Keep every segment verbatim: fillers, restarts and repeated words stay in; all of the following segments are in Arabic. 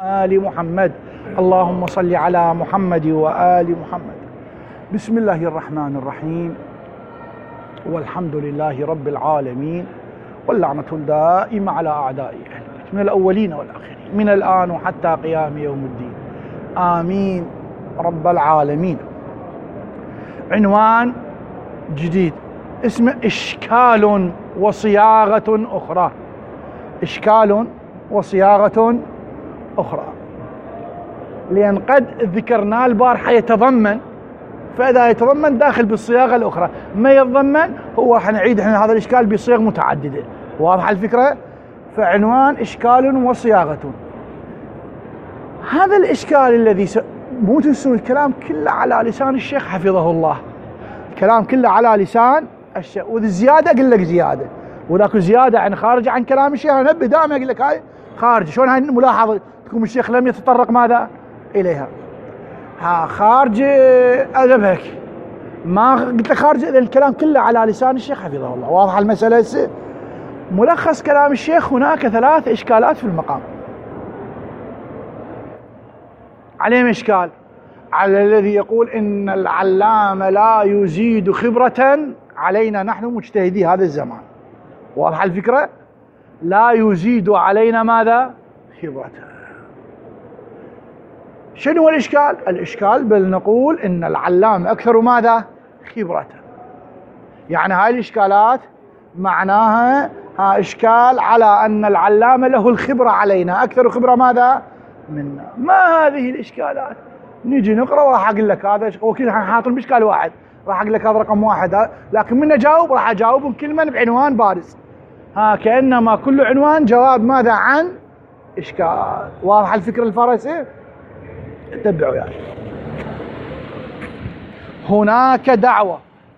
آل محمد. اللهم صل على محمد وآل محمد. بسم الله الرحمن الرحيم، والحمد لله رب العالمين، واللعنة الدائمة على أعدائه من الأولين والآخرين من الآن وحتى قيام يوم الدين، آمين رب العالمين. عنوان جديد اسمه إشكال وصياغة أخرى. إشكال وصياغة أخرى، لأن قد ذكرنا البارحة يتضمن، فإذا يتضمن داخل بالصياغة الأخرى، ما يتضمن هو حنعيد احنا هذا الإشكال بصيغ متعددة. واضحة الفكرة؟ فعنوان إشكال وصياغة. هذا الإشكال الذي س... مو تنسون الكلام كله على لسان الشيخ حفظه الله، الكلام كله على لسان الشيخ، وذي زيادة أقول لك زيادة، وذاك زيادة عن خارج عن كلام الشيخ. أنا نبي دائما أقول لك هاي خارج. شلون هاي الملاحظة تكون الشيخ لم يتطرق ماذا إليها؟ ها خارج أذهب هيك، ما قلت لك خارج، إذا الكلام كله على لسان الشيخ حفظه الله. واضحة المسألة هسه؟ ملخص كلام الشيخ، هناك ثلاث إشكالات في المقام. عليهم إشكال على الذي يقول إن العلامة لا يزيد خبرة علينا نحن مجتهدي هذا الزمان. واضحة الفكرة؟ لا يزيد علينا ماذا؟ خبرة. شنو الإشكال؟ الإشكال بل نقول إن العلامة أكثر ماذا؟ خبرة. يعني هاي الإشكالات معناها ها إشكال على أن العلامة له الخبرة علينا، أكثر خبرة ماذا؟ منا. ما هذه الإشكالات؟ نيجي نقرأ وراح أقول لك هذا وكذا حاط بإشكال واحد، راح أقول لك هذا رقم واحد، لكن من أجاوب راح أجاوب كلمة بعنوان بارز، ها كأنما كل عنوان جواب ماذا عن إشكال. واضح الفكرة الفارسي؟ اتبعوا يعني. هناك دعوة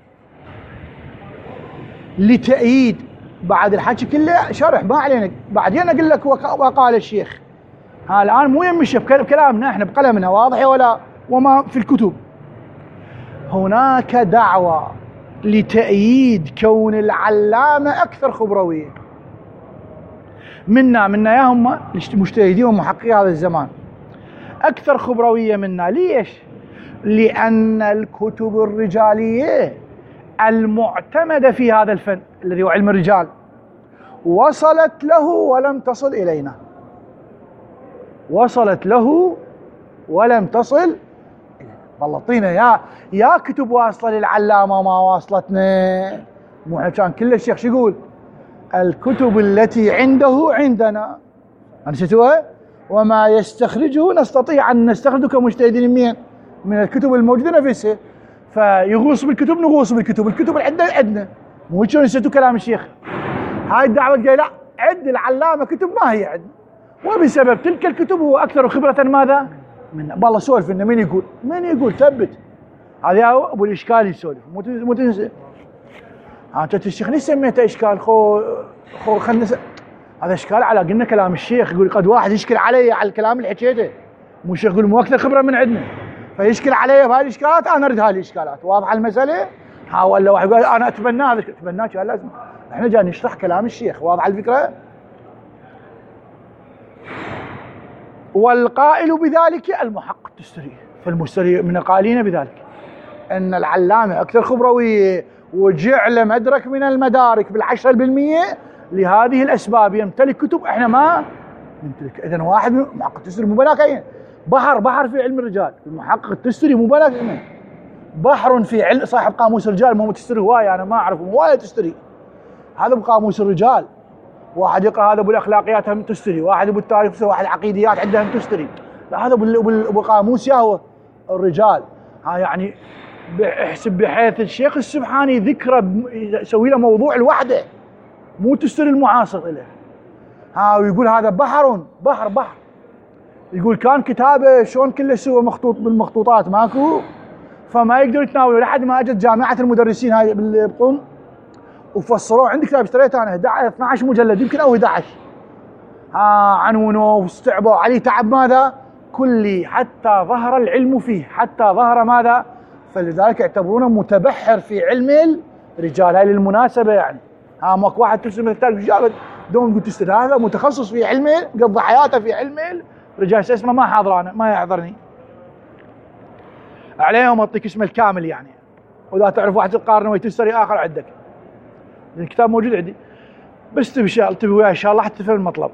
لتأييد، بعد الحكي كله شرح ما علينا، بعدين أقول لك وقال الشيخ. ها الآن مو يمشي بكلامنا احنا بقلمنا، واضح ولا؟ وما في الكتب. هناك دعوة لتأييد كون العلامة أكثر خبروية منا، منا يا هم المجتهدين ومحققي هذا الزمان، أكثر خبروية منا. ليش؟ لأن الكتب الرجالية المعتمدة في هذا الفن الذي هو علم الرجال وصلت له ولم تصل إلينا، وصلت له ولم تصل. والله طينا يا يا كتب واصلة للعلامة وما واصلتنا. مو احنا كان كل الشيخ شو يقول؟ الكتب التي عنده عندنا، نسيتوها؟ وما يستخرجه نستطيع أن نستخرجه كمجتهدين منين؟ من الكتب الموجودة نفسها. فيغوص بالكتب نغوص بالكتب، الكتب اللي عندنا عندنا. مو شلون نسيتوا كلام الشيخ؟ هاي الدعوة قال لا عد العلامة كتب ما هي عندنا، وبسبب تلك الكتب هو أكثر خبرة ماذا؟ من والله سولف إنه من يقول؟ من يقول؟ ثبت. هذا هو أبو الإشكال يسولف، مو تنسى. ها أنت الشيخ ليش سميته إشكال؟ خو خو خلنا س... هذا إشكال على قلنا كلام الشيخ، يقول قد واحد يشكل علي على الكلام اللي حكيته، مو الشيخ يقول مو أكثر خبرة من عندنا، فيشكل علي بهاي الإشكالات، أنا أرد هاي الإشكالات. واضحة المسألة؟ ها ولا واحد يقول أنا أتبنى هذا، أتبناه شو لازم؟ إحنا جاي نشرح كلام الشيخ. واضحة الفكرة؟ والقائل بذلك المحقق التستري، فالمستري من القائلين بذلك أن العلامة أكثر خبروية وجعل مدرك من المدارك بالعشرة بالمية لهذه الأسباب، يمتلك كتب إحنا ما نمتلك. إذن واحد محقق التستري مو بلاك بحر، بحر في علم الرجال. المحقق التستري مو بلاك بحر في علم، صاحب قاموس الرجال. مو تستري هواية أنا ما أعرف هواية تستري، هذا بقاموس الرجال. واحد يقرأ هذا بالأخلاقيات هم تستري، واحد بالتاريخ، واحد عقيديات عنده هم تستري. لا هذا بالقاموس ياهو الرجال. ها يعني احسب بحيث الشيخ السبحاني ذكره يسوي له موضوع لوحده، مو تستري المعاصر له. ها ويقول هذا بحر بحر بحر. يقول كان كتابه شلون كله سوى مخطوط بالمخطوطات ماكو، فما يقدر يتناوله لحد ما اجت جامعة المدرسين هاي بقم وفصلوه. عندي كتاب اشتريته انا اثني عشر مجلد يمكن او احد عشر، ها عنونه واستعبوا عليه تعب ماذا؟ كلي، حتى ظهر العلم فيه، حتى ظهر ماذا؟ فلذلك يعتبرونه متبحر في علم الرجال. هاي للمناسبة يعني، ها ماكو واحد ترسم الكتاب الرجال دوم تقول تستر، هذا متخصص في علم، قضى حياته في علم رجال اسمه ما حاضرانا ما يحضرني عليهم اعطيك اسمه الكامل يعني، واذا تعرف واحد تقارنه وتشتري اخر عندك، الكتاب موجود عندي بس تبي شاء تبي وياه ان شاء الله حتى تفهم المطلب.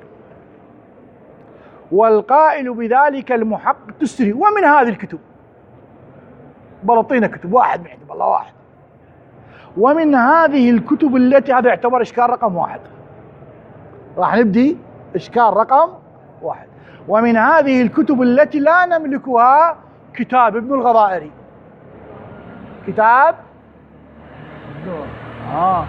والقائل بذلك المحقق التستري. ومن هذه الكتب بلطينا كتب واحد من عند الله واحد. ومن هذه الكتب التي هذا يعتبر اشكال رقم واحد، راح نبدي اشكال رقم واحد. ومن هذه الكتب التي لا نملكها كتاب ابن الغضائري. كتاب اه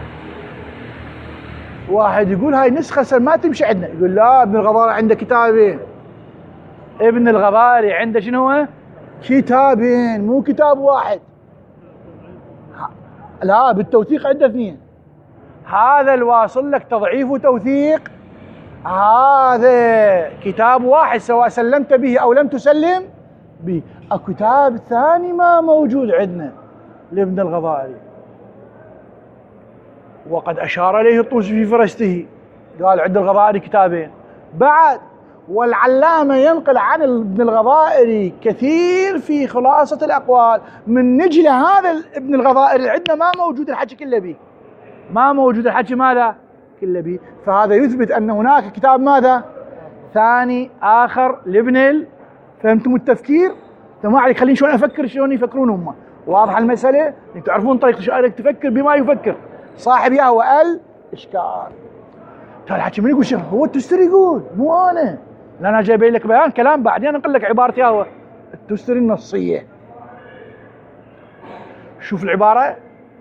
واحد يقول هاي نسخة ما تمشي عندنا، يقول لا ابن الغضائري عنده كتابين. ابن الغضائري عنده شنو هو؟ كتابين مو كتاب واحد. لا بالتوثيق عنده اثنين. هذا الواصل لك تضعيف وتوثيق هذا كتاب واحد سواء سلمت به او لم تسلم به. الكتاب الثاني ما موجود عندنا لابن الغضائري، وقد اشار اليه الطوسي في فرسته قال عند الغضائري كتابين. بعد والعلامة ينقل عن ابن الغضائري كثير في خلاصة الأقوال. من نجي لهذا ابن الغضائري عندنا ما موجود الحكي كله به، ما موجود الحكي ماذا كله به. فهذا يثبت أن هناك كتاب ماذا ثاني آخر لابن ال... فهمتم التفكير؟ ما عليك خليني شلون أفكر شلون يفكرون هم. واضحة المسألة؟ تعرفون طريقة شلون تفكر بما يفكر صاحب يهوى الإشكال. ترى الحكي من يقول شيخ هو التستري يقول مو أنا، لا أنا جايب لك بيان كلام بعدين أنقل لك عبارتي هو التستري النصية. شوف العبارة.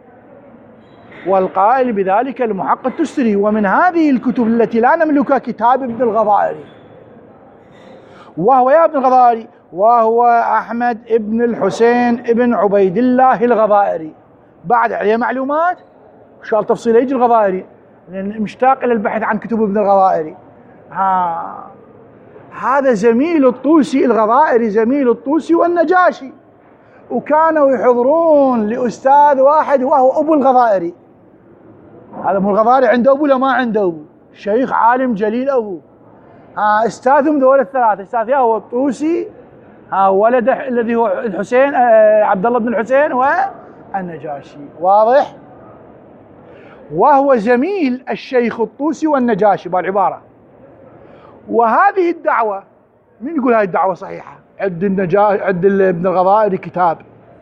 والقائل بذلك المحقق التستري. ومن هذه الكتب التي لا نملكها كتاب ابن الغضائري، وهو يا ابن الغضائري وهو أحمد ابن الحسين ابن عبيد الله الغضائري. بعد عليه معلومات شال تفصيله يجي الغضائري لأن مشتاق إلى البحث عن كتب ابن الغضائري. ها هذا زميل الطوسي الغضائري، زميل الطوسي والنجاشي، وكانوا يحضرون لأستاذ واحد وهو أبو الغضائري. هذا أبو الغضائري عنده أبو ولا ما عنده أبو؟ شيخ عالم جليل أبو. ها أستاذهم ذول الثلاثة، أستاذ هو الطوسي، ها ولد الذي هو الحسين آه عبد الله بن الحسين والنجاشي. واضح؟ وهو زميل الشيخ الطوسي والنجاشي بالعبارة. وهذه الدعوة من يقول هذه الدعوة صحيحة؟ عد النجاشي عد ابن الغضائري كتاب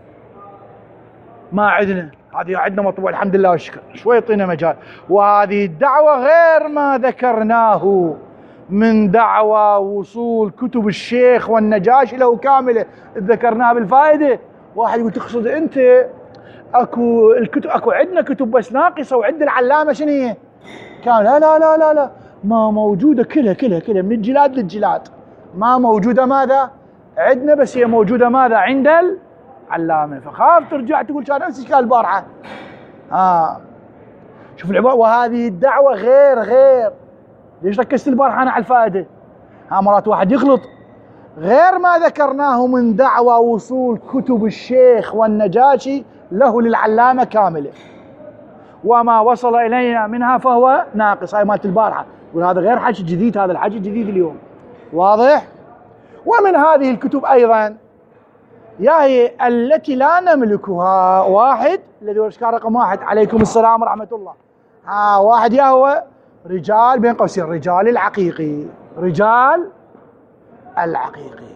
ما عندنا، هذه عندنا مطبوع الحمد لله والشكر، شوي يعطينا مجال. وهذه الدعوة غير ما ذكرناه من دعوة وصول كتب الشيخ والنجاشي له كاملة ذكرناها بالفائدة. واحد يقول تقصد أنت اكو الكتب اكو عندنا كتب بس ناقصه وعند العلامه شنو هي؟ كان لا لا لا لا لا ما موجوده كلها كلها كلها من الجلاد للجلاد ما موجوده ماذا؟ عندنا بس هي موجوده ماذا؟ عند العلامه. فخاف ترجع تقول كان نفس اشكال البارحه. اه شوف العباره. وهذه الدعوه غير غير ليش ركزت البارحه انا على الفائده؟ ها مرات واحد يخلط. غير ما ذكرناه من دعوى وصول كتب الشيخ والنجاشي له للعلامة كاملة، وما وصل إلينا منها فهو ناقص. هاي مالت البارحة. وهذا غير حكي جديد، هذا الحكي جديد اليوم. واضح؟ ومن هذه الكتب أيضا يا هي التي لا نملكها. واحد الذي هو إشكال رقم واحد. عليكم السلام ورحمة الله. ها واحد يا هو رجال بين قوسين رجال العقيقي. رجال العقيقي.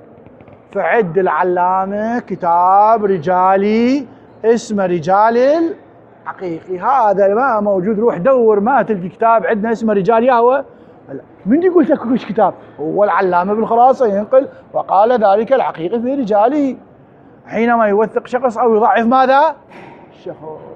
فعد العلامة كتاب رجالي اسمه رجال العقيقي. هذا ما موجود، روح دور ما تلقي كتاب عندنا اسمه رجال يهوى. من يقول لك وش كتاب؟ هو العلامة بالخلاصة ينقل وقال ذلك العقيقي في رجاله حينما يوثق شخص أو يضعف ماذا؟ الشخص.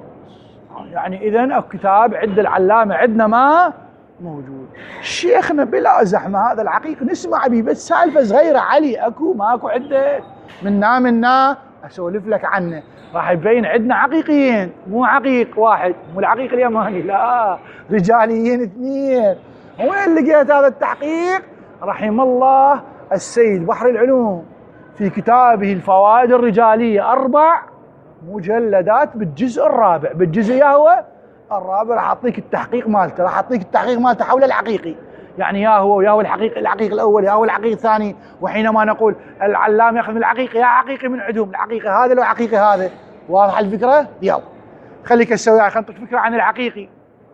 يعني إذن الكتاب عند العلامة عندنا ما موجود. شيخنا بلا زحمة هذا العقيق نسمع به بس سالفة صغيرة علي اكو ماكو عندك منا منا اسولف لك عنه. راح يبين عندنا عقيقيين مو عقيق واحد، مو العقيق اليماني لا، رجاليين اثنين. وين لقيت هذا التحقيق؟ رحم الله السيد بحر العلوم في كتابه الفوائد الرجالية أربع مجلدات بالجزء الرابع، بالجزء هو الرابع راح اعطيك التحقيق مالته، راح اعطيك التحقيق مالته حول العقيقي يعني يا هو ويا هو الحقيقي الحقيقي الاول يا هو الحقيقي الثاني. وحينما نقول العلام ياخذ من الحقيقي يا حقيقي من عندهم الحقيقي هذا لو حقيقي هذا. واضح الفكره؟ يلا خليك تسوي خلينا نعطيك فكره عن الحقيقي.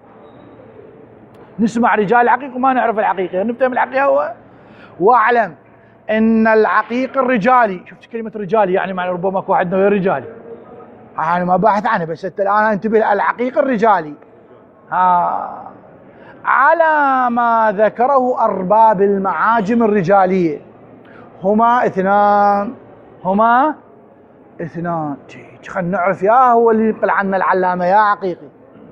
نسمع رجال الحقيقي وما نعرف الحقيقي، نفهم الحقيقي هو. واعلم ان العقيق الرجالي، شفت كلمه رجالي يعني معنى ربما اكو عندنا غير رجالي، انا ما باحث عنه بس انت الان انتبه. العقيق الرجالي ها على ما ذكره ارباب المعاجم الرجاليه هما اثنان هما اثنان خلينا نعرف يا هو اللي ينقل عنا العلامه يا عقيقي.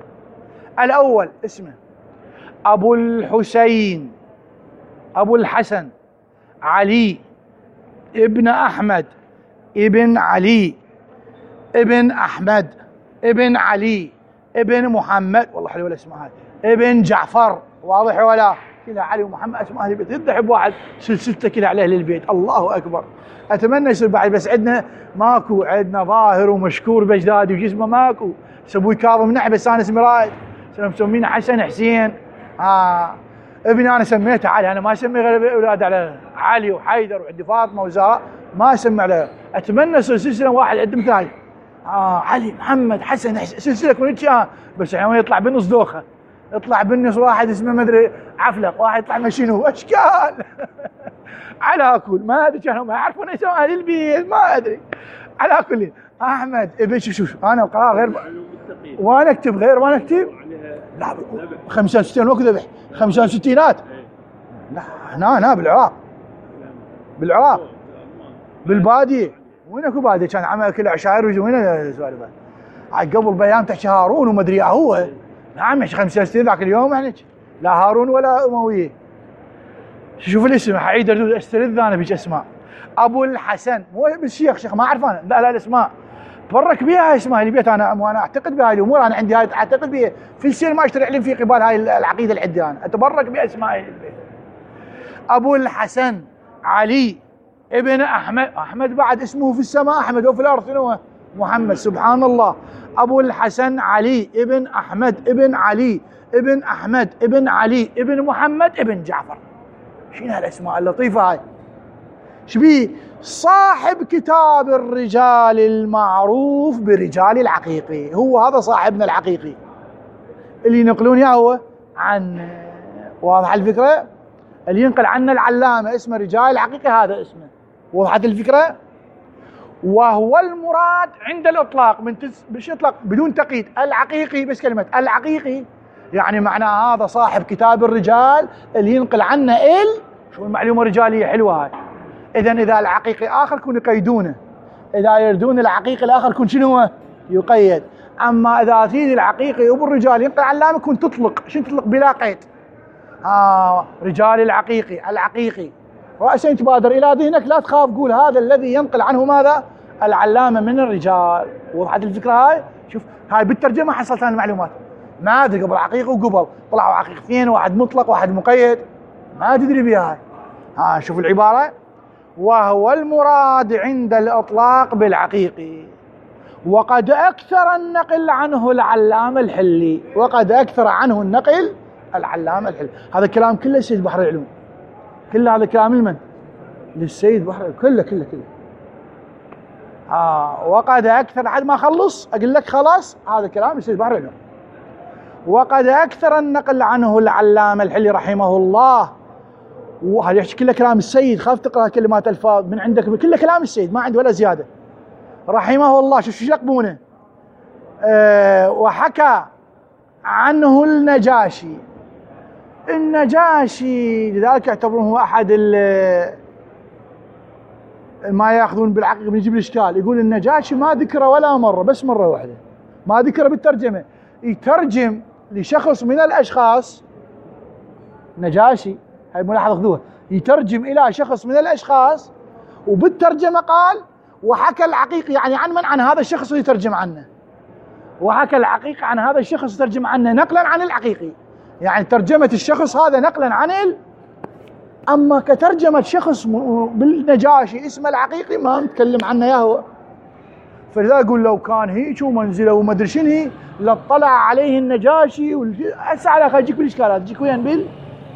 الاول اسمه ابو الحسين ابو الحسن علي ابن احمد ابن علي ابن احمد ابن علي ابن محمد، والله حلوه الاسماء هذه، ابن جعفر. واضح ولا؟ كلها علي ومحمد اسماء اهل البيت. يذبح بواحد سلسلته كلها على اهل البيت. الله اكبر. اتمنى يصير بعد بس عندنا ماكو، عندنا ظاهر ومشكور بجدادي وجسمه ماكو. ابوي كاظم نحبه بس انا اسمي رائد، مسمينه حسن حسين. اه ابني انا سميته علي، انا ما اسمي غير اولاد على علي وحيدر وعندي فاطمه وزهراء ما اسمي عليه. اتمنى يصير سلسله واحد عند مثال. اه علي محمد حسن سلسله كون هيك، بس يعني يطلع بالنص دوخه، يطلع بالنص واحد اسمه ما ادري عفلق، واحد يطلع مشينو اشكال على كل ما ادري كانوا ما يعرفون اسم اهل البيت ما ادري. على كل احمد ابن شوف شوف انا القراءه غير وانا اكتب غير وانا اكتب لا خمسة وستين وقت ذبح خمسة وستينات. لا هنا هنا بالعراق بالعراق بالباديه. وين اكو باديه كان عمل كل عشائر وين السوالف عاد قبل بايام تحكي هارون وما ادري هو. نعم خمسة وستين ذاك اليوم احنا لا هارون ولا امويه. شوف الاسم حعيد استرد انا بيج اسماء. ابو الحسن مو بالشيخ شيخ ما اعرف انا، لا لا الاسماء برك بيها اسماء البيت. انا وانا اعتقد بهاي الامور، انا عندي هاي اعتقد بها في السير ما اشتري علم في قبال هاي العقيده اللي عندي انا، اتبرك باسماء البيت. ابو الحسن علي ابن احمد، احمد بعد اسمه في السماء احمد وفي الارض شنو؟ محمد. سبحان الله. ابو الحسن علي ابن احمد ابن علي ابن احمد ابن علي ابن محمد ابن جعفر. شنو هالاسماء اللطيفه هاي؟ شبيه؟ صاحب كتاب الرجال المعروف برجال العقيقي، هو هذا صاحبنا العقيقي اللي ينقلون اياه هو عن. واضح الفكره؟ اللي ينقل عنا العلامه اسمه رجال العقيقي هذا اسمه. وضحت الفكره؟ وهو المراد عند الاطلاق من تس... بش اطلاق بدون تقييد العقيقي، بس كلمه العقيقي يعني معناه هذا صاحب كتاب الرجال اللي ينقل عنا ال شو المعلومه الرجاليه حلوه هاي. اذا اذا العقيقي اخر كون يقيدونه، اذا يردون العقيقي الاخر كون شنو يقيد. اما اذا تريد العقيقي ابو الرجال ينقل علامه كون تطلق. شنو تطلق؟ بلا قيد. آه رجال العقيقي العقيقي رأسا تبادر الى ذهنك، لا تخاف قول هذا الذي ينقل عنه ماذا؟ العلامه من الرجال. وضحت الفكره هاي؟ شوف هاي بالترجمه حصلت انا المعلومات. ما ادري قبل عقيقي وقبل طلعوا عقيقتين، واحد مطلق واحد مقيد، ما تدري بها هاي. ها شوف العباره. وهو المراد عند الإطلاق بالعقيقي، وقد أكثر النقل عنه العلامة الحلي، وقد أكثر عنه النقل العلامة الحلي. هذا الكلام كله السيد بحر العلوم، كله هذا كلام لمن؟ للسيد بحر العلوم كله كله كله. آه وقد أكثر لحد ما أخلص أقول لك خلاص هذا كلام السيد بحر العلوم. وقد أكثر النقل عنه العلامة الحلي رحمه الله. وهذا يحكي كله كلام السيد، خاف تقرا كلمات الفاظ من عندك، كله كلام السيد ما عنده ولا زياده رحمه الله. شوف شو يلقبونه. أه وحكى عنه النجاشي. النجاشي لذلك يعتبرونه احد ما ياخذون بالعقيقه بنجيب الاشكال. يقول النجاشي ما ذكره ولا مره، بس مره واحده ما ذكره بالترجمه. يترجم لشخص من الاشخاص نجاشي، هاي ملاحظه خذوها، يترجم الى شخص من الاشخاص وبالترجمه قال وحكى العقيقي يعني عن من؟ عن هذا الشخص اللي يترجم عنه. وحكى العقيقي عن هذا الشخص يترجم عنه نقلا عن العقيقي، يعني ترجمه الشخص هذا نقلا عن ال. اما كترجمه شخص بالنجاشي اسمه العقيقي ما نتكلم عنه يا هو. فلذا اقول لو كان هيك ومنزله وما ادري شنو لاطلع عليه النجاشي. هسه على اجيك بالاشكالات، اجيك وين بال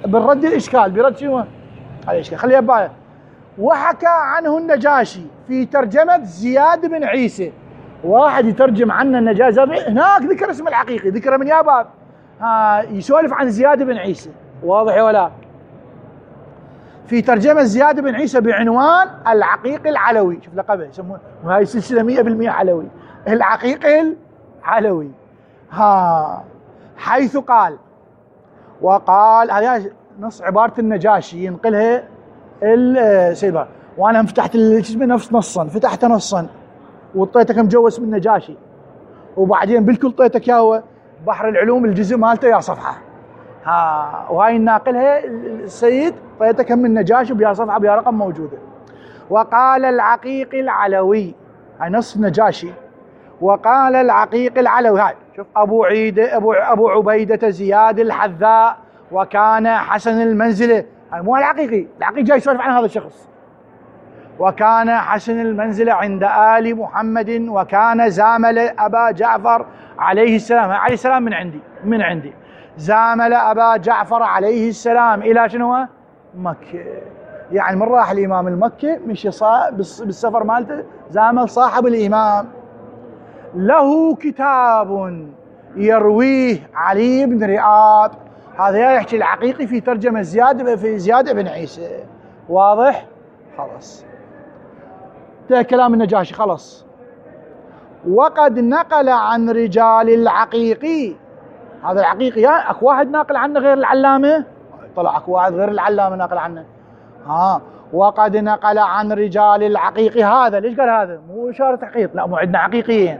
بالرد الإشكال، برد شنو؟ هذا الإشكال، خليها ببالك. وحكى عنه النجاشي في ترجمة زياد بن عيسى. واحد يترجم عنه النجاشي، هناك ذكر اسم الحقيقي، ذكر من يا باب، ها يسولف عن زياد بن عيسى، واضح ولا؟ في ترجمة زياد بن عيسى بعنوان العقيق العلوي، شوف لقبه يسمونه، وهي السلسلة مئة بالمئة علوي، العقيق العلوي. ها حيث قال، وقال هذا نص عبارة النجاشي ينقلها السيد، وانا هم فتحت اسمه نفس نصا، فتحت نصا وطيتك مجوز من النجاشي، وبعدين بالكل طيتك يا هو بحر العلوم الجزء مالته يا صفحة. ها وهاي الناقلها السيد طيتك من النجاشي بيا صفحة بيا رقم موجودة. وقال العقيق العلوي، هاي نص النجاشي. وقال العقيق العلوي، هاي شوف ابو عيده ابو ابو عبيده زياد الحذاء، وكان حسن المنزله، هاي مو العقيقي، العقيقي جاي يسولف عن هذا الشخص. وكان حسن المنزله عند آل محمد، وكان زامل ابا جعفر عليه السلام، عليه السلام من عندي من عندي زامل ابا جعفر عليه السلام الى شنو؟ مكه. يعني من راح الامام المكه مشي بالسفر مالته، زامل صاحب الامام. له كتاب يرويه علي بن رئاب، هذا يحكي العقيقي في ترجمة زياد في زياد بن عيسى، واضح؟ خلاص ده كلام النجاشي خلاص. وقد نقل عن رجال العقيقي، هذا العقيقي يا اكو واحد ناقل عنه غير العلامة؟ طلع اكو واحد غير العلامة ناقل عنه. ها وقد نقل عن رجال العقيقي، هذا ليش قال هذا؟ مو إشارة تحقيق، لا مو عندنا عقيقيين.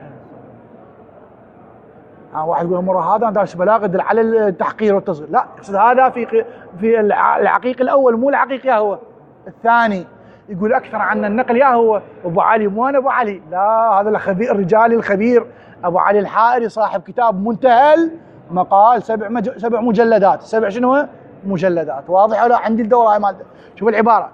ها واحد يقول مرة هذا دارس بلاغة يدل على التحقير والتصغير، لا يقصد هذا في في العقيق الأول، مو العقيق يا هو الثاني. يقول أكثر عن النقل يا هو أبو علي، مو أنا أبو علي، لا هذا الخبير الرجالي الخبير أبو علي الحائري صاحب كتاب منتهى المقال، سبع مج... سبع مجلدات، سبع شنو؟ مجلدات، واضح ولا؟ عندي الدورة هاي مالته، شوف العبارة.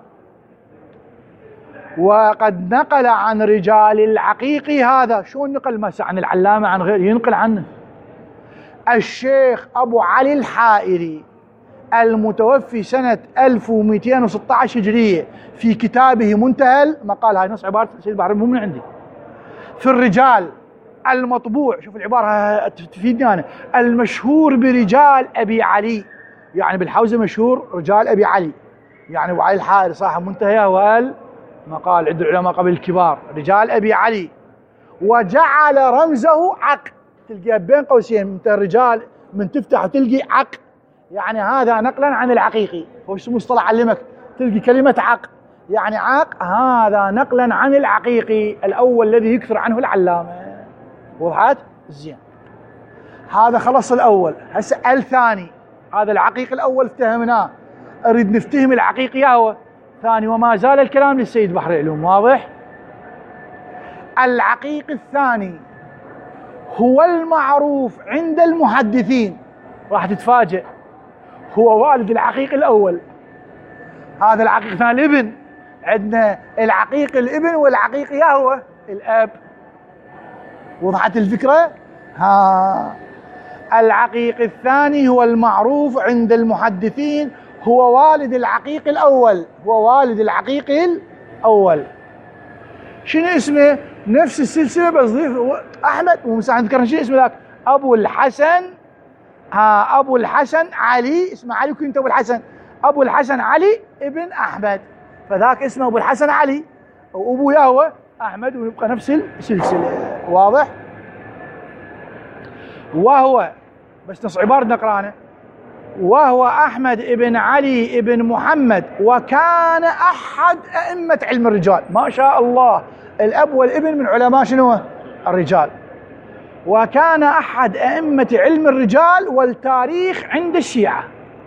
وقد نقل عن رجال العقيق، هذا شو نقل مثلا عن العلامة عن غير، ينقل عنه الشيخ أبو علي الحائري المتوفي سنة ألف ومئتين وستة عشر هجرية في كتابه منتهى المقال، هاي نص عبارة سيد بحر مو من عندي، في الرجال المطبوع، شوف العبارة تفيدني أنا، المشهور برجال أبي علي، يعني بالحوزة مشهور رجال أبي علي، يعني أبو علي الحائري صاحب منتهى والمقال، عند العلماء قبل الكبار رجال أبي علي. وجعل رمزه عق، تلقى بين قوسين انت الرجال من تفتح وتلقي عق، يعني هذا نقلا عن العقيقي، هو شو مصطلح علمك، تلقي كلمة عق، يعني عق هذا نقلا عن العقيقي الأول الذي يكثر عنه العلامة. وضحت؟ زين، هذا خلص الأول. هسه الثاني، هذا العقيق الأول افتهمناه، أريد نفتهم العقيقي هو ثاني، وما زال الكلام للسيد بحر العلوم، واضح؟ العقيق الثاني هو المعروف عند المحدثين، راح تتفاجئ، هو والد العقيق الأول. هذا العقيق الثاني الابن، عندنا العقيق الابن والعقيق يا هو الأب. وضحت الفكرة؟ ها العقيق الثاني هو المعروف عند المحدثين، هو والد العقيق الأول، هو والد العقيق الأول. شنو اسمه؟ نفس السلسلة بس ضيف أحمد، ومساعد ذكرنا شنو اسمه ذاك؟ أبو الحسن، ها أبو الحسن علي، اسمه علي كنت أبو الحسن، أبو الحسن علي ابن أحمد، فذاك اسمه أبو الحسن علي، وأبوه هو أحمد، ويبقى نفس السلسلة، واضح؟ وهو بس نص عبارة نقرانه، وهو أحمد ابن علي ابن محمد، وكان أحد أئمة علم الرجال، ما شاء الله، الأب والابن من علماء شنو؟ الرجال. وكان أحد أئمة علم الرجال والتاريخ عند الشيعة،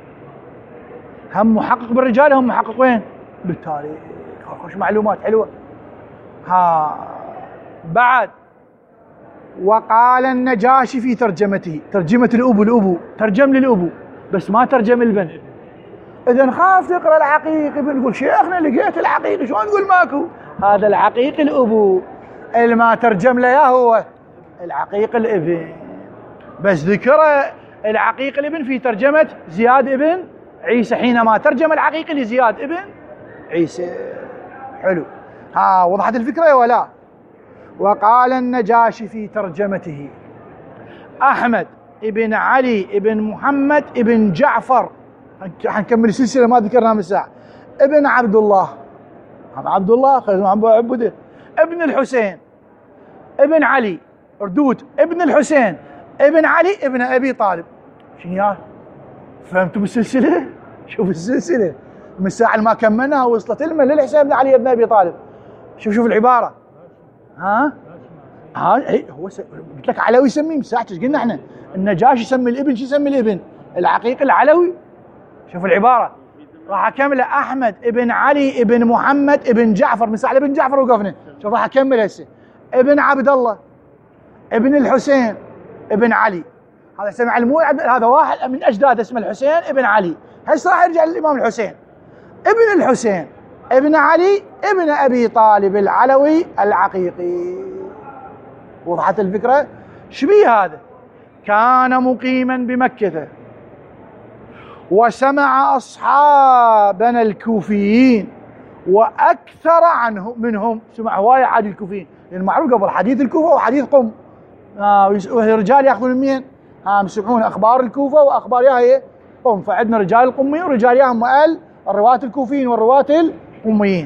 هم محقق بالرجال، هم محقق وين؟ بالتاريخ. خوش معلومات حلوة. ها بعد، وقال النجاشي في ترجمته، ترجمة الأبو، الأبو ترجم للأبو بس ما ترجم البن. إذا خاف تقرأ العقيق، بنقول شيخنا لقيت العقيق، شلون نقول ماكو؟ هذا العقيق الأبو اللي ما ترجم له يا هو العقيق الابن، بس ذكر العقيق الابن في ترجمة زياد ابن عيسى حينما ترجم العقيقي لزياد ابن عيسى. حلو، ها وضحت الفكرة ولا؟ وقال النجاشي في ترجمته: أحمد ابن علي ابن محمد ابن جعفر، حنكمل السلسلة ما ذكرناها من ساعة، ابن عبد الله، عبد الله خلينا عم بعبده، ابن الحسين ابن علي ردود، ابن الحسين ابن علي ابن أبي طالب. شنو يا فهمتوا السلسلة؟ شوف السلسلة من الساعة ما كملناها وصلت لنا للحسين بن علي ابن أبي طالب. شوف شوف العبارة، ها ها هو س... قلت لك علوي يسميه من ساعة، قلنا احنا النجاشي يسمي الابن، شو يسمي الابن؟ العقيقي العلوي. شوف العبارة راح اكملها: احمد ابن علي ابن محمد ابن جعفر، من ساعة ابن جعفر وقفنا. شوف راح اكمل هسه: ابن عبد الله ابن الحسين ابن علي، هذا سمع المو هذا واحد من اجداده اسمه الحسين ابن علي، هسه راح يرجع للامام الحسين ابن الحسين ابن علي ابن ابي طالب العلوي العقيقي. وضحت الفكرة؟ شبيه هذا؟ كان مقيما بمكة وسمع أصحابنا الكوفيين وأكثر عنهم منهم، سمع هواية عاد الكوفيين، لأن معروف قبل حديث الكوفة وحديث قم، آه رجال يأخذون من مين؟ آه يسمعون أخبار الكوفة وأخبار ياهي قم، فعندنا رجال القميين ورجال ياهم مؤل الرواة الكوفيين والرواة القميين.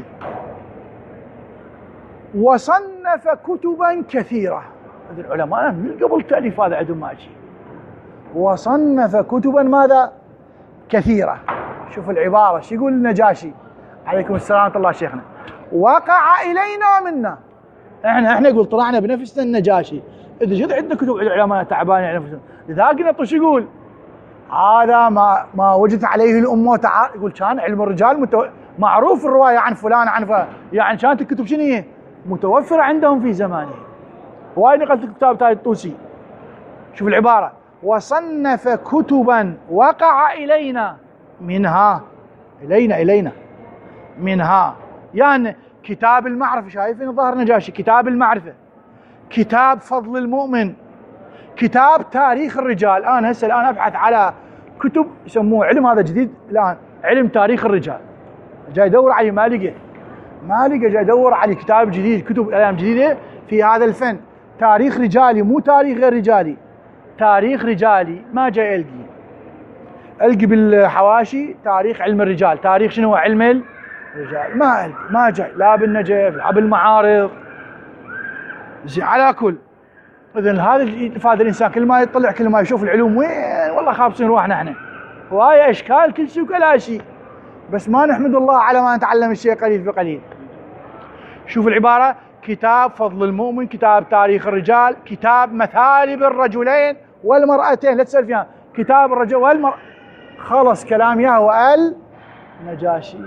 وصنف كتبا كثيرة، العلماء من قبل التأليف هذا عندهم ماشي. وصنف كتبا ماذا؟ كثيرة. شوف العبارة شو يقول النجاشي عليكم السلام ورحمة الله شيخنا: وقع إلينا منا، احنا احنا يقول طلعنا بنفسنا النجاشي، اذا جد عندنا كتب العلماء تعبانين على نفسهم، لذلك نطوا شو يقول؟ هذا ما ما وجدت عليه الأمة وتعال، يقول كان علم الرجال متو... معروف الرواية عن فلان عن فلان، يعني كانت الكتب شنو هي؟ متوفرة عندهم في زمانه. وايد نقلت الكتاب تاع الطوسي. شوف العبارة: وصنف كتبا وقع إلينا منها، إلينا إلينا منها، يعني كتاب المعرفة، شايفين ظهر نجاشي، كتاب المعرفة، كتاب فضل المؤمن، كتاب تاريخ الرجال. أنا هسه الآن أبحث على كتب يسموه علم هذا جديد الآن، علم تاريخ الرجال، جاي أدور عليه ما لقيت، ما لقى، جاي أدور على كتاب جديد، كتب أيام جديدة في هذا الفن، تاريخ رجالي مو تاريخ غير رجالي، تاريخ رجالي ما جاي ألقي، ألقي بالحواشي تاريخ علم الرجال، تاريخ شنو هو علم الرجال، ما ألقي، ما جاي لا بالنجف لا بالمعارض. زين على كل، إذن هذا يفاد الإنسان كل ما يطلع كل ما يشوف العلوم وين والله خابصين روحنا احنا، وهاي أشكال كل شيء وكلا شيء، بس ما نحمد الله على ما نتعلم الشيء قليل بقليل. شوف العبارة: كتاب فضل المؤمن، كتاب تاريخ الرجال، كتاب مثالب الرجلين والمرأتين، لا تسأل فيها، كتاب الرجل والمرأة، خلص كلام ياهو النجاشي.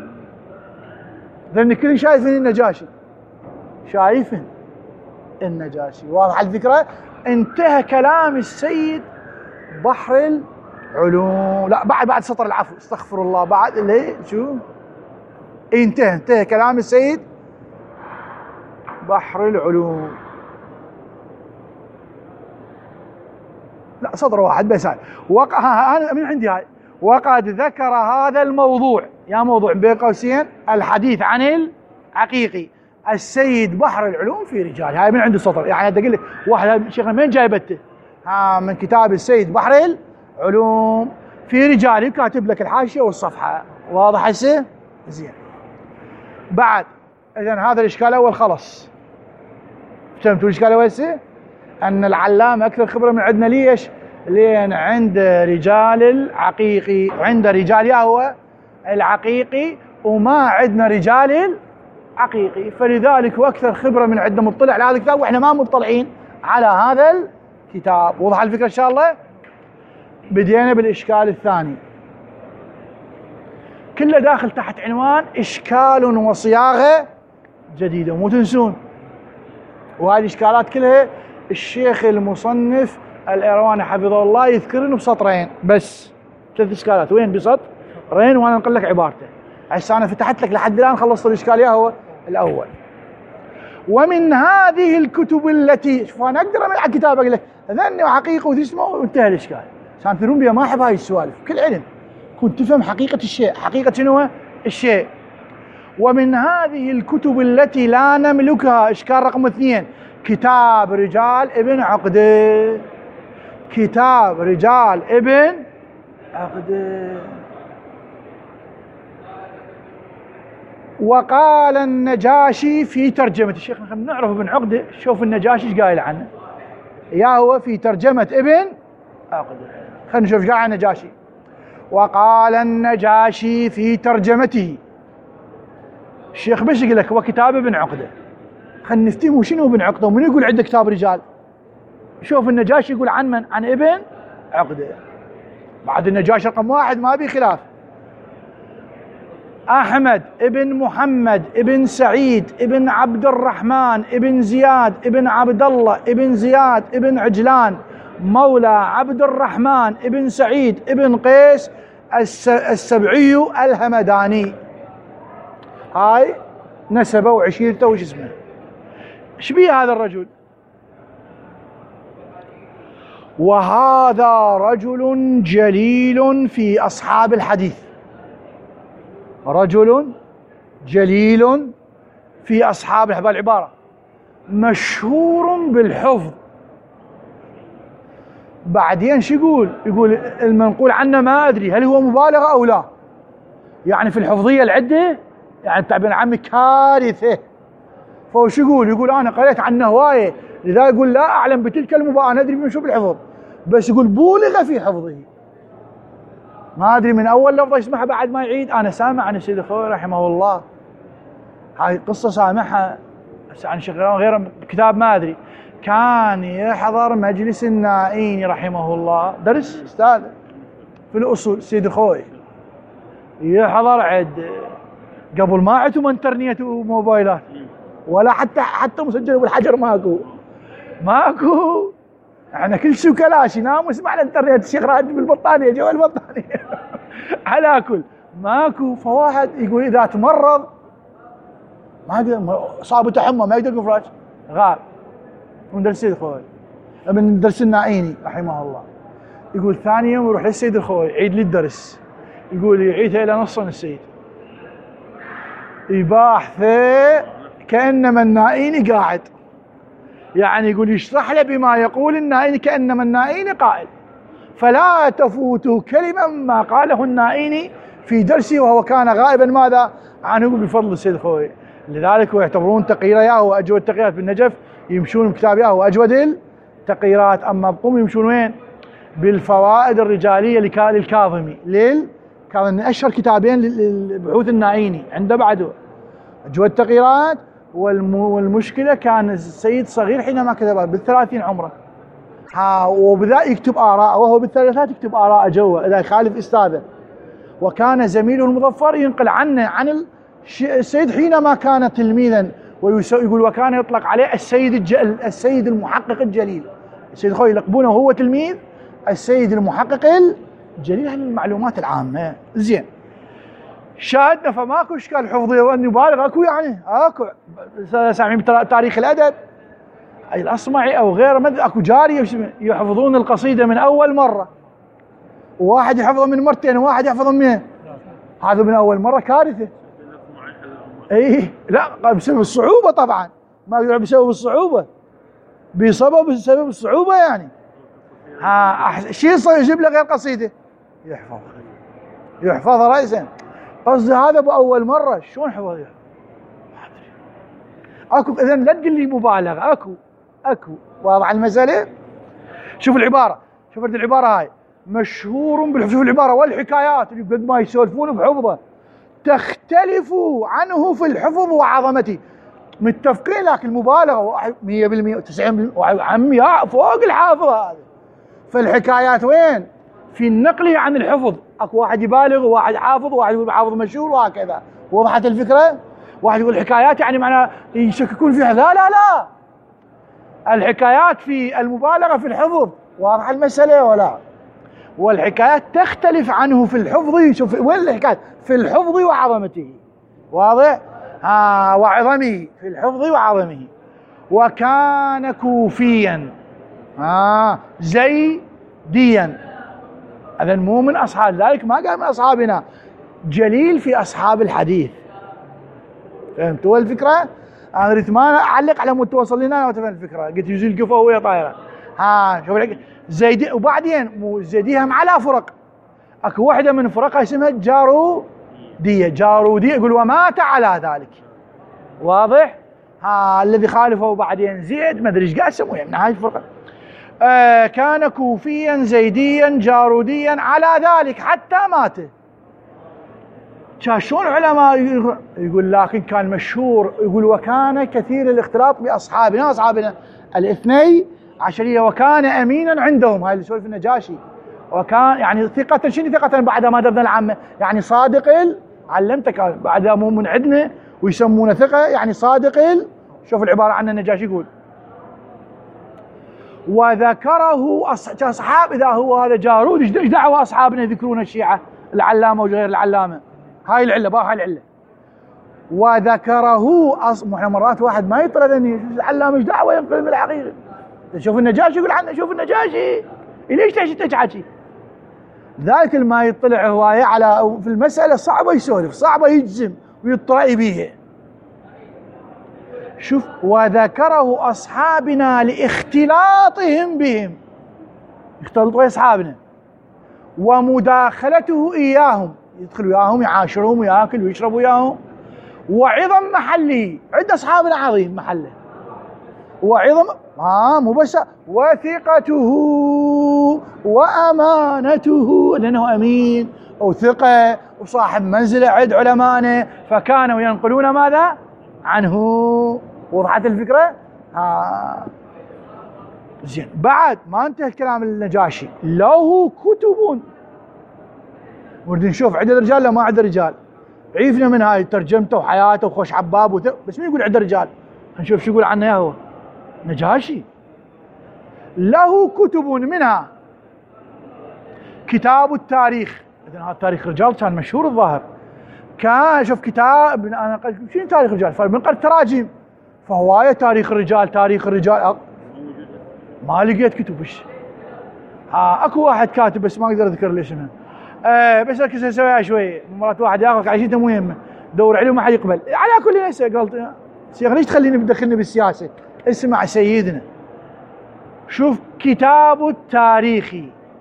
لأن كل شايفين النجاشي، شايفين النجاشي. واضح الفكرة؟ انتهى كلام السيد بحر العلوم، لا بعد بعد سطر العفو، استغفر الله، بعد اللي شو انتهى انتهى كلام السيد بحر العلوم. لا سطر واحد بس هاي وقع، انا من عندي هاي: وقد ذكر هذا الموضوع، يا موضوع بين قوسين الحديث عن العقيقي السيد بحر العلوم في رجال، هاي من عندي سطر، يعني بدي اقول لك واحد شيخنا من جايبته؟ ها من كتاب السيد بحر العلوم في رجال، كاتب لك الحاشيه والصفحه. واضح هسه؟ زين. بعد اذا هذا الاشكال الاول خلص، فهمتوا الاشكال الاول هسه؟ ان العلامه اكثر خبره من عندنا، ليش؟ لان عند رجال العقيقي، عند رجال يا هو العقيقي وما عندنا رجال العقيقي، فلذلك هو اكثر خبره من عندنا، مطلع على هذا الكتاب واحنا ما مطلعين على هذا الكتاب. وضح الفكره ان شاء الله؟ بدينا بالاشكال الثاني، كله داخل تحت عنوان اشكال وصياغه جديده، مو تنسون. وهذه الاشكالات كلها الشيخ المصنف الإيرواني حفظه الله يذكرن بسطرين بس، ثلاث اشكالات وين بسطرين، وانا انقل لك عبارته. هسه انا فتحت لك لحد الان خلصت الاشكال يا هو الاول. ومن هذه الكتب التي، شوف انا اقدر امل على الكتاب اقول لك ذني وحقيقه وذي اسمه وانتهى الاشكال، عشان تدرون بها ما احب هاي السوالف، كل علم كنت تفهم حقيقة الشيء. حقيقة شنو الشيء؟ ومن هذه الكتب التي لا نملكها، إشكال رقم اثنين، كتاب رجال ابن عقدة. كتاب رجال ابن عقدة. وقال النجاشي في ترجمة الشيخ، نعرف ابن عقدة، شوف النجاشي ايش قايل عنه، يا هو في ترجمة ابن عقدة. خلينا نشوف ايش قايل عن النجاشي. وقال النجاشي في ترجمته، الشيخ بس يقول لك هو كتاب ابن عقدة، خلينا نفتهم شنو ابن عقدة ومن يقول عنده كتاب رجال. شوف النجاشي يقول عن من؟ عن ابن عقدة. بعد النجاشي رقم واحد ما بي خلاف. أحمد ابن محمد ابن سعيد ابن عبد الرحمن ابن زياد ابن عبد الله ابن زياد ابن عجلان مولى عبد الرحمن ابن سعيد ابن قيس السبعي الهمداني. هاي نسبه وعشيرته وش اسمه. ايش بيه هذا الرجل؟ وهذا رجل جليل في أصحاب الحديث. رجل جليل في أصحاب الحديث، العبارة مشهور بالحفظ. بعدين شو يقول؟ يقول المنقول عنه ما أدري هل هو مبالغة أو لا، يعني في الحفظية العدة، يعني تعبير عمي كارثة. فهو شو يقول؟ يقول أنا قريت عنه هواية، لذا يقول لا أعلم بتلك المبالغة، أنا أدري من شو بالحفظ، بس يقول بولغ في حفظه. ما أدري من أول لفظة يسمعها بعد ما يعيد. أنا سامع عن السيد الخوئي رحمه الله، هاي قصة سامعها عن شيخ غير كتاب ما أدري، كان يحضر مجلس النائين رحمه الله، درس أستاذ في الأصول السيد الخوئي، يحضر عد قبل ما عندهم انترنت وموبايلات ولا حتى حتى مسجل بالحجر، ماكو ماكو احنا كل شيء كلاشي، نام واسمع الانترنت، الشيخ راد بالبطانيه جوا البطانيه على كل ماكو. فواحد يقول اذا تمرض ما يقدر، صابته حمى ما يقدر يفرج، غاب من درس السيد الخوئي، من درس النائيني رحمه الله. يقول ثاني يوم يروح للسيد الخوئي يعيد لي الدرس، يقول يعيدها الى نص السيد، يباحثه كانما النائيني قاعد، يعني يقول يشرح له بما يقول النائيني كانما النائيني قائل، فلا تفوتوا كلمه مما قاله النائيني في درسه وهو كان غائبا ماذا عنه بفضل السيد الخوئي. لذلك يعتبرون تقريره ياهو واجود التقريرات بالنجف، يمشون بكتاب ياهو واجود التقريرات. اما بقوم يمشون وين؟ بالفوائد الرجاليه للكاظمي، ليل كان من اشهر كتابين للبحوث النائيني عنده بعده اجود التقريرات. والمشكله كان السيد صغير حينما كتبها بالثلاثين عمره، ها وبذا يكتب آراء، وهو بالثلاثات يكتب آراء جوا اذا يخالف استاذه. وكان زميله المظفر ينقل عنه عن السيد حينما كان تلميذا، ويقول وكان يطلق عليه السيد الجل السيد المحقق الجليل. السيد الخوئي يلقبونه وهو تلميذ السيد المحقق الجليل عن المعلومات العامه. زين شاهدنا فماكو اشكال حفظي واني بالغ، اكو يعني اكو سامعين تاريخ الادب الاصمعي او غيره، ما اكو جاريه يحفظون القصيده من اول مره، وواحد يحفظها من مرتين وواحد يحفظها من هذا من اول مره، كارثه. اي لا بسبب الصعوبه طبعا، ما يقول بسبب الصعوبه، بسبب بسبب الصعوبه يعني. ها شو يصير يجيب له غير قصيده يحفظ يحفظها راسا، قصدي هذا باول مره شلون حفظ؟ ما ادري اكو. اذا لا تقول لي مبالغه، اكو اكو واضح المساله. شوف العباره، شوف العباره هاي مشهور بالحفظ. شوف العباره والحكايات اللي قد ما يسولفون بحفظه تختلف عنه في الحفظ وعظمته. متفقين، لكن المبالغه مية بالمية وتسعين بالمية عمي فوق الحافظ هذا. فالحكايات وين؟ في النقل عن الحفظ، اكو واحد يبالغ وواحد حافظ وواحد يقول حافظ مشهور وهكذا. وضحت الفكره؟ واحد يقول الحكايات يعني معناه يشككون فيها، لا لا لا، الحكايات في المبالغه في الحفظ. واضحه المساله ولا؟ والحكايات تختلف عنه في الحفظ. شوف وين الحكايات؟ في الحفظ وعظمته. واضح؟ ها وعظمه، في الحفظ وعظمه. وكان كوفيا ها زيديا، هذا مو من اصحاب، ذلك ما قال من اصحابنا، جليل في اصحاب الحديث. فهمتوا الفكره؟ انا اريد ما اعلق على مود توصل لنا وتفهم الفكره، قلت يجي القفا وهي طايره. ها شوف زيد، وبعدين مو زيديها مع لا فرق، اكو وحده من فرقها اسمها جاروديه، جاروديه يقول ومات على ذلك. واضح؟ ها الذي خالفه بعدين زيد ما ادري ايش قاعد يسموه من هاي الفرقه. آه كان كوفيا زيديا جاروديا على ذلك حتى مات. شلون علماء يقول لكن كان مشهور، يقول وكان كثير الاختلاط باصحابنا، اصحابنا الاثني عشريه، وكان امينا عندهم. هاي اللي سولف النجاشي، وكان يعني ثقة. شنو ثقة بعد ما دبنا العامة؟ يعني صادق ال علمتك بعد مو من عندنا ويسمونه ثقة، يعني صادق ال. شوف العبارة عنه النجاشي يقول وذكره أصحاب. إذا هو هذا جارود ايش دعوة أصحابنا يذكرون الشيعة العلامة وغير العلامة؟ هاي العلة بقى، هاي العلة. وذكره أص... احنا مرات واحد ما يطردني العلامة ايش دعوة ينقل من الحقيقة. شوف النجاشي يقول عنه، شوف النجاشي ليش تحكي؟ ذلك ما يطلع هواية على في المسألة صعبة يسولف، صعبة يجزم ويطرأ بيها. شوف وذكره أصحابنا لاختلاطهم بهم، يختلطوا أصحابنا، ومداخلته إياهم، يدخل وياهم يعاشرهم وياكل ويشرب وياهم، وعظم محله، عند أصحابنا عظيم محله، وعظم آه مو بس، وثقته وأمانته، لأنه أمين وثقة وصاحب منزلة عند علمائنا، فكانوا ينقلون ماذا؟ عنه. وضحت الفكرة؟ آه. زين بعد ما انتهى كلام النجاشي، له كتب نريد نشوف عدد رجال. لا ما عدد رجال، عيفنا من هاي ترجمته وحياته وخوش عباب وثق. بس مين يقول عدد رجال؟ نشوف شو يقول عنه يا هو نجاشي. له كتب منها كتاب التاريخ. اذا هذا تاريخ رجال كان مشهور الظاهر. كان شوف كتاب انا شنو تاريخ الرجال؟ فبنقرا التراجم، فهوايه تاريخ الرجال، تاريخ الرجال ما لقيت كتب. ايش؟ ها اكو واحد كاتب بس ما اقدر اذكر ليش اسمه. آه بس ركز اسويها شوي، مرات واحد ياخذك عايشته مو يهمه، دور عليه ما حد يقبل. على كل ناس قلت شيخ ليش تخليني بدخلني بالسياسه؟ اسمع سيدنا، شوف كتاب التاريخ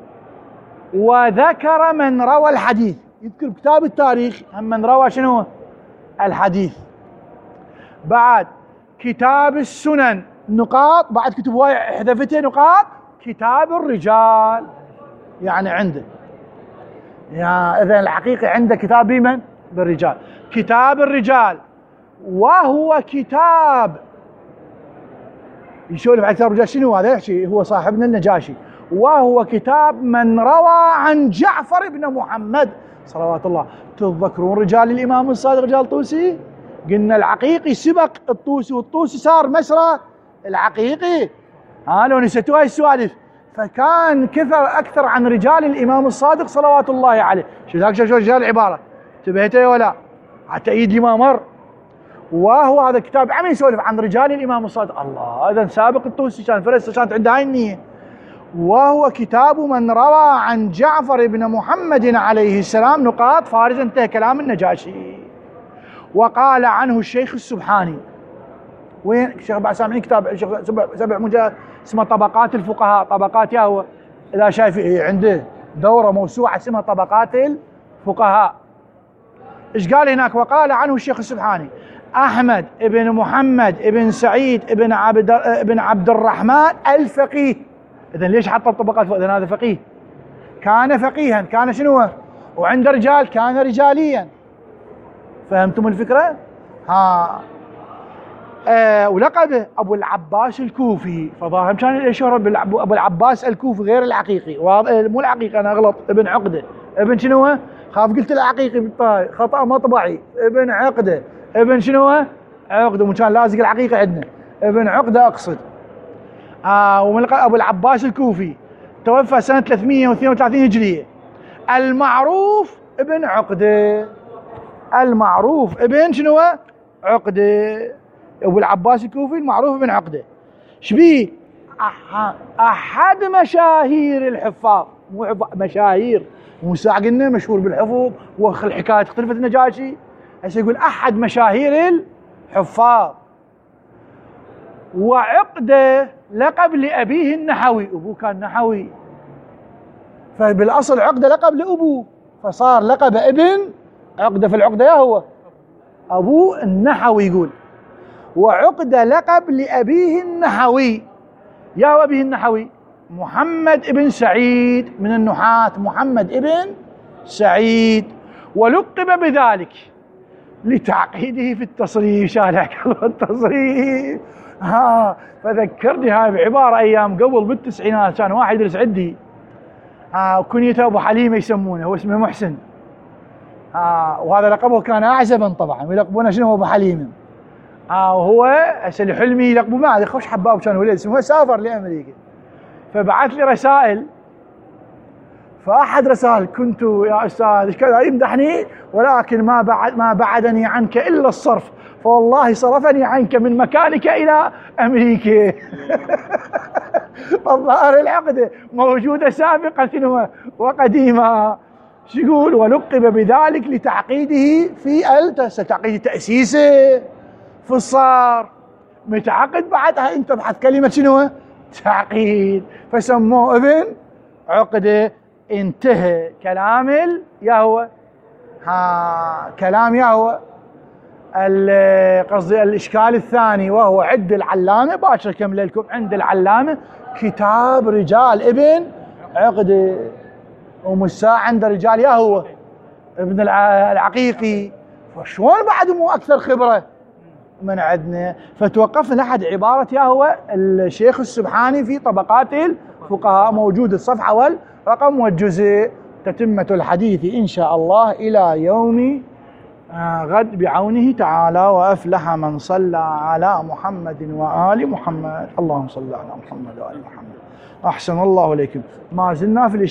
وذكر من روى الحديث. يذكر كتاب التاريخ هم من روى شنو؟ الحديث. بعد كتاب السنن نقاط، بعد كتب هواي حذفتها نقاط، كتاب الرجال يعني عنده. يا اذا الحقيقه عنده كتاب بمن؟ بالرجال. كتاب الرجال وهو كتاب يسولف عن كتاب الرجال. شنو هذا؟ يحكي هو صاحبنا النجاشي، وهو كتاب من روى عن جعفر بن محمد صلوات الله. تتذكرون رجال الامام الصادق رجال طوسي؟ قلنا العقيقي سبق الطوسي، والطوسي صار مسرى العقيقي. ها لو نسيتوا هاي السوالف. فكان كثر اكثر عن رجال الامام الصادق صلوات الله عليه. شو ذاك شو رجال العباره؟ انتبهتوا ولا؟ حتى ايدي ما مر. وهو هذا الكتاب عم يسولف عن رجال الامام الصادق. الله اذا سابق الطوسي كان فرس كانت عنده هاي النيه. وهو كتاب من روى عن جعفر بن محمد عليه السلام نقاط فارز. انتهى كلام النجاشي. وقال عنه الشيخ السبحاني. وين الشيخ بعد سامعين كتاب سبع, سبع مجلد اسمه طبقات الفقهاء. طبقات يا هو اذا شايف عنده دوره موسوعه اسمها طبقات الفقهاء. ايش قال هناك؟ وقال عنه الشيخ السبحاني احمد ابن محمد ابن سعيد ابن عبد ابن عبد الرحمن الفقيه. اذا ليش حط الطبقات؟ اذا هذا فقيه، كان فقيها، كان شنو؟ وعند رجال كان رجاليا. فهمتم الفكره؟ ها آه ولقبه ابو العباس الكوفي. فظاهر كان الشهره بابو العباس الكوفي غير العقيقي. مو العقيقي، انا اغلط. ابن عقده. ابن شنو؟ خاف قلت العقيقي بالطاي خطا مطبعي. ابن عقده. ابن شنو؟ عقده. مو كان لازق العقيقي عندنا. ابن عقده اقصد. آه ومن لقب ابو العباس الكوفي. توفى سنه ثلاثمئة واثنين وثلاثين هجريه. المعروف ابن عقده. المعروف ابن شنو؟ عقده. ابو العباس الكوفي المعروف ابن عقده. شبيه؟ أح احد مشاهير الحفاظ. مو مشاهير. موسى قلنا مشهور بالحفظ والحكاية اختلفت النجاشي، هسه يقول أحد مشاهير الحفاظ. وعقدة لقب لأبيه النحوي، أبوه كان نحوي، فبالأصل عقدة لقب لأبوه، فصار لقب ابن عقدة، في العقدة يا هو أبوه النحوي. يقول وعقدة لقب لأبيه النحوي، يا هو أبيه النحوي محمد ابن سعيد من النحاة، محمد ابن سعيد، ولقب بذلك لتعقيده في التصريف. شالك التصريف ها. فذكرني هاي بعبارة أيام قبل بالتسعينات، كان واحد يدرس عندي ها، كنيته أبو حليمة يسمونه، هو اسمه محسن ها، وهذا لقبه كان أعزبا طبعا، ويلقبونه شنو أبو حليمة ها. وهو هسه حلمي يلقبه ما أدري خوش حباب كان ولد اسمه، هو سافر لأمريكا، فبعث لي رسائل. فأحد رسائل كنت يا أستاذ كذا يمدحني، ولكن ما بعد ما بعدني عنك إلا الصرف، فوالله صرفني عنك من مكانك إلى أمريكا. الظاهر العقدة موجودة سابقا وقديمة. شو يقول؟ ولقب بذلك لتعقيده في تعقيد تأسيسه في الصار، متعقد بعدها انت بحث كلمة شنو؟ تعقيد، فسموه ابن عقدة. انتهى كلام يهوى. ها كلام يهوى. قصدي الاشكال الثاني وهو عند العلامة، باشر كمل لكم عند العلامة كتاب رجال ابن عقدة، ومساء عند رجال يهوى ابن العقيقي، فشلون بعد مو اكثر خبرة من عندنا؟ فتوقفنا لحد عبارة يهوى الشيخ السبحاني في طبقات الفقهاء، موجود الصفحة والرقم والجزء. تتمة الحديث إن شاء الله إلى يوم غد بعونه تعالى. وأفلح من صلى على محمد وآل محمد. اللهم صل على محمد وآل محمد. أحسن الله إليكم. ما زلنا في